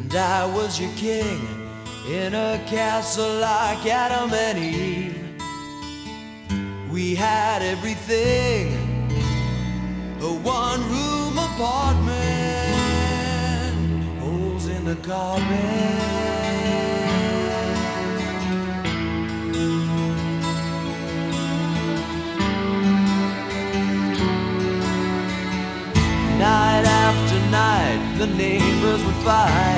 And I was your king in a castle like Adam and Eve. We had everything, a one-room apartment, holes in the carpet. Night after night, the neighbors would fight.